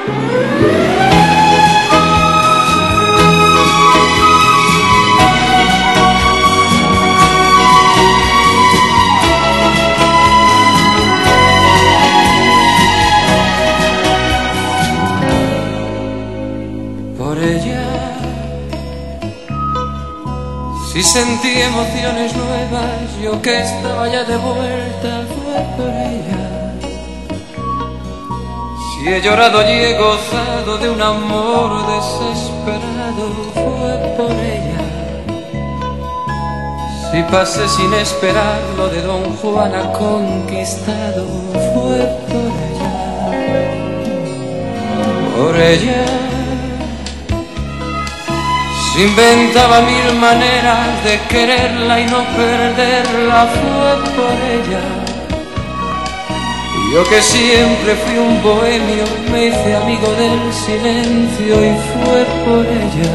Por ella, si sentí emociones nuevas, yo que estaba ya de vuelta, fue por ella. Si he llorado y he gozado de un amor desesperado, fue por ella. Si pasé sin esperar lo de Don Juan ha conquistado, fue por ella. Por ella se inventaba mil maneras de quererla y no perderla, fue por ella. Yo que siempre fui un bohemio, me hice amigo del silencio y fue por ella.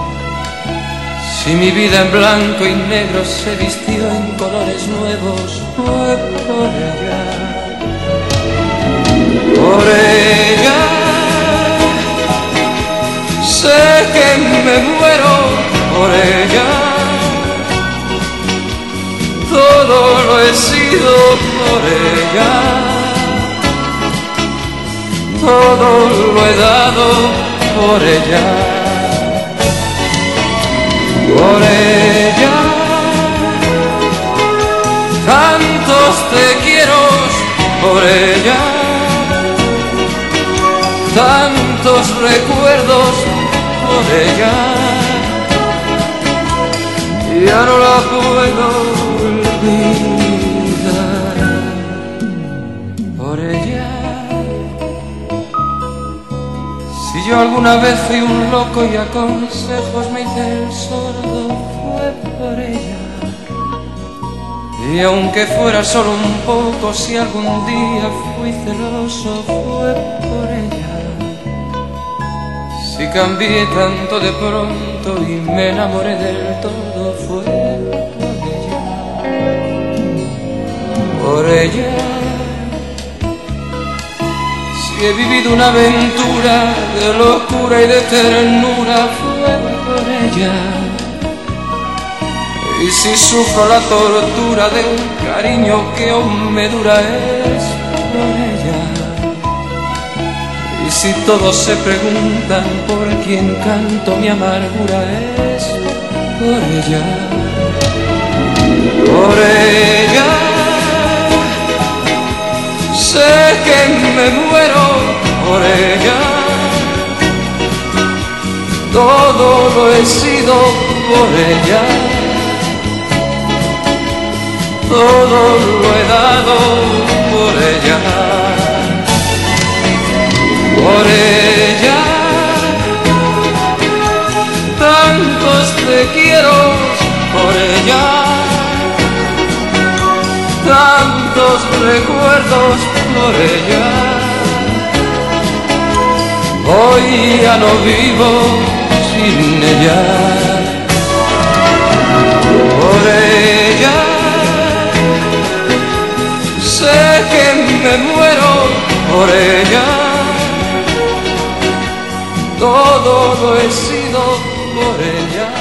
Si mi vida en blanco y negro se vistió en colores nuevos, fue por ella. Por ella sé que me muero, por ella todo lo he sido, por ella todo lo he dado, por ella. Por ella tantos te quiero, por ella tantos recuerdos, por ella ya no la puedo olvidar. Por ella, si yo alguna vez fui un loco y a consejos me hice el sordo, fue por ella. Y aunque fuera solo un poco, si algún día fui celoso, fue por ella. Si cambié tanto de pronto y me enamoré del todo, fue por ella. Por ella si he vivido una aventura de locura y de ternura, fue por ella. Y si sufro la tortura de un cariño que aún me dura, es por ella. Y si todos se preguntan por quién canto mi amargura, es por ella. Por ella sé que me muero, por ella todo lo he sido, por ella todo lo he dado, por ella. Por ella tantos te quiero, por ella tantos recuerdos, por ella hoy ya no vivo sin ella. Por ella sé que me muero, por ella todo lo he sido, por ella.